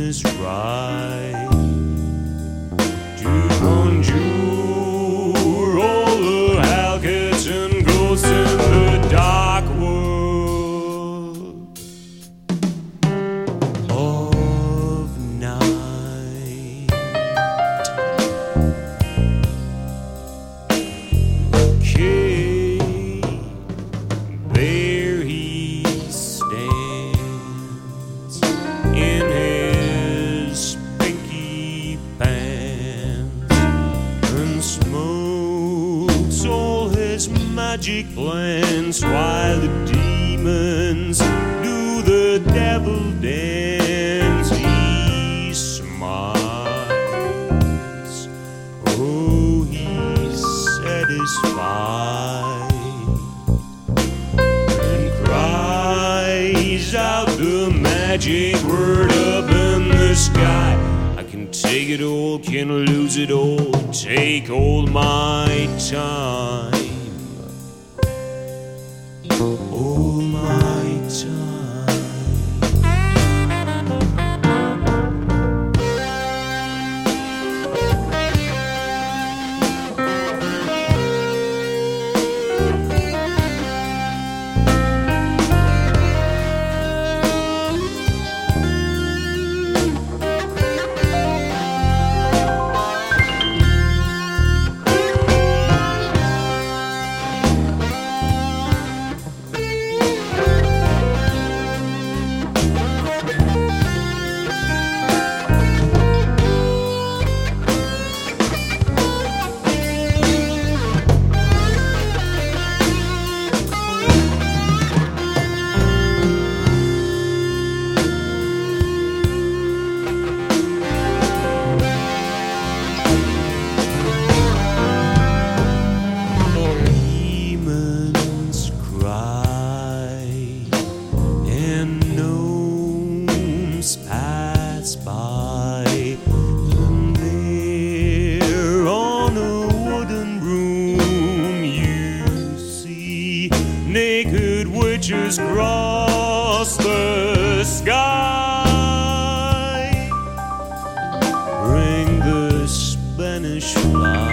is right to conjure all the hellcats and ghosts in the dark world of night. Okay, there he stands in his pinky pants and smokes all his magic plans while the demons do the devil dance. He smiles, oh, he's satisfied, and cries out the magic word up in the sky. I can take it all, can lose it all, take all my time, all my time. Demons cry and gnomes pass by, and there on a wooden broom you see naked witches cross the sky, bring the Spanish fly.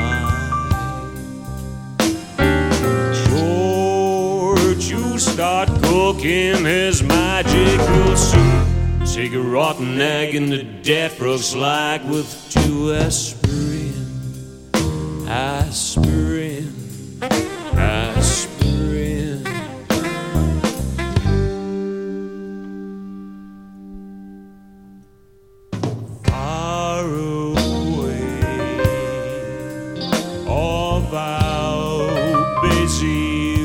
You start cooking his magical soup. Take a rotten egg and the dead frogs like with 2 aspirin, aspirin, aspirin. Far away of our busy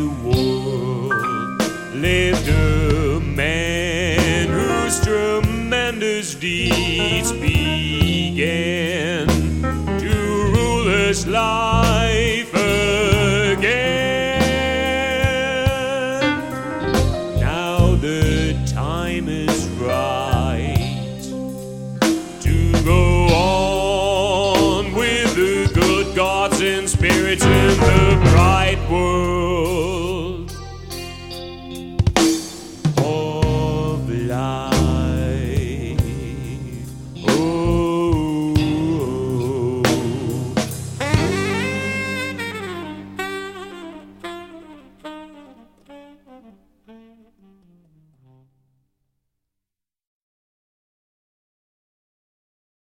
lived a man whose tremendous deeds began to rule his life again. Now the time is right to go on with the good gods and spirits in the bright world